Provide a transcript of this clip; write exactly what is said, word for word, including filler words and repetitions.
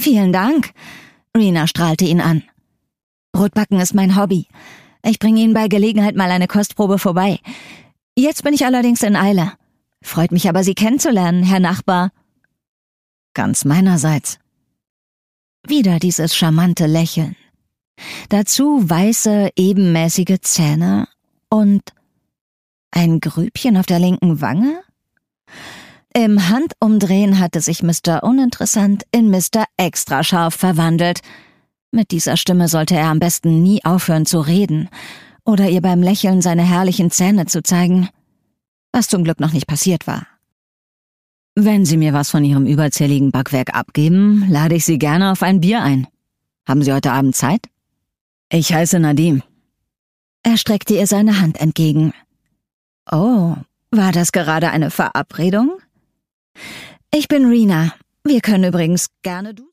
Vielen Dank. Rena strahlte ihn an. Brotbacken ist mein Hobby. Ich bringe Ihnen bei Gelegenheit mal eine Kostprobe vorbei. Jetzt bin ich allerdings in Eile. Freut mich aber, Sie kennenzulernen, Herr Nachbar. Ganz meinerseits. Wieder dieses charmante Lächeln. Dazu weiße, ebenmäßige Zähne und ein Grübchen auf der linken Wange? Im Handumdrehen hatte sich Mister Uninteressant in Mister Extrascharf verwandelt. Mit dieser Stimme sollte er am besten nie aufhören zu reden oder ihr beim Lächeln seine herrlichen Zähne zu zeigen, was zum Glück noch nicht passiert war. Wenn Sie mir was von Ihrem überzähligen Backwerk abgeben, lade ich Sie gerne auf ein Bier ein. Haben Sie heute Abend Zeit? Ich heiße Nadim. Er streckte ihr seine Hand entgegen. Oh, war das gerade eine Verabredung? Ich bin Rena. Wir können übrigens gerne du.